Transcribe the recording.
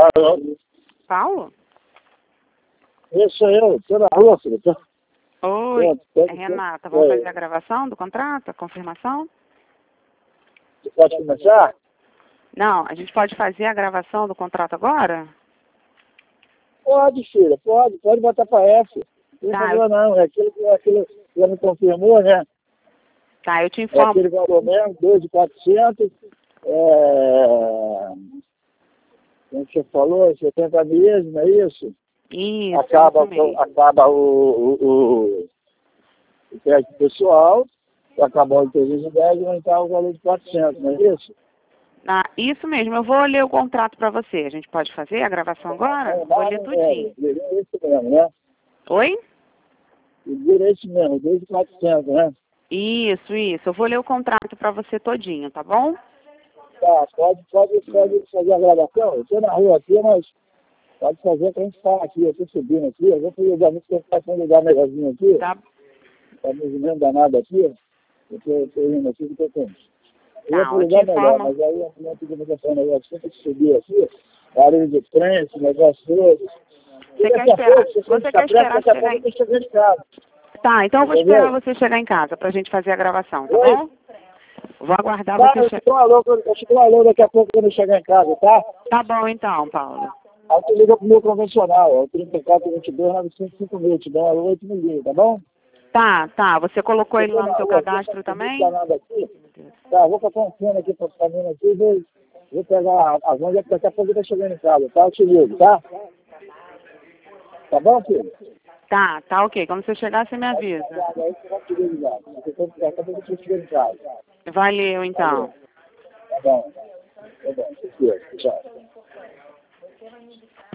Alô? Paulo? Esse sou eu, tô na rua, filho. Oi, é Renata. Vamos fazer a gravação do contrato, a confirmação? Você pode começar? Não, a gente pode fazer a gravação do contrato agora? Pode, filha, pode botar pra F. Não tem Tá, problema não, é aquilo que já me confirmou, né? Tá, eu te É informo. aquele valor mesmo, 2.400, como você falou, 70 meses, não é isso? Isso, Acaba isso mesmo. o crédito pessoal, acabou o 310 e vai entrar o valor de 400, não é isso? Ah, isso mesmo, eu vou ler o contrato para você. A gente pode fazer a gravação agora? Vou ler tudinho. É isso mesmo, né? Oi? É isso mesmo, 2.400, né? Isso. Eu vou ler o contrato para você todinho, tá bom? Tá, pode fazer a gravação. Eu estou na rua aqui, mas pode fazer que a gente fala aqui. Eu estou subindo aqui, eu vou para o lugar muito que está um lugar melhorzinho aqui. Tá, Está movimento danado aqui. Eu estou indo aqui que estou com. Eu vou para o eu te lugar melhor, informo. mas aí a mulher pediu para fazer um negócio, tem que subir aqui, barulho de trem, esse negócio todo. Você quer esperar? Você quer esperar daqui a chegar pouco eu em... estou chegando em casa. Tá, então eu vou Entendeu? esperar você chegar em casa pra gente fazer a gravação, tá Oi? bom? Vou aguardar Tá, você eu te chegar. dou um alô daqui a pouco quando eu chegar em casa, tá? Tá bom então, Paulo. Aí tu liga pro meu convencional, é o 3422-955 te dá 8 mil, tá bom? Tá. Você colocou ele Eu tô lá no na seu rua aqui, cadastro tá muito também? danado aqui. Tá, vou passar um fone aqui pra caminho aqui, vou pegar a van, daqui a pouco eu tô chegando em casa, tá? Eu te ligo, tá? Tá bom, filho? Tá ok. Quando você chegar, você me avisa. Aí você vai te ligar. Daqui a pouco eu tô chegando em casa. Valeu, então. Tá bom. Tá bom. Tchau.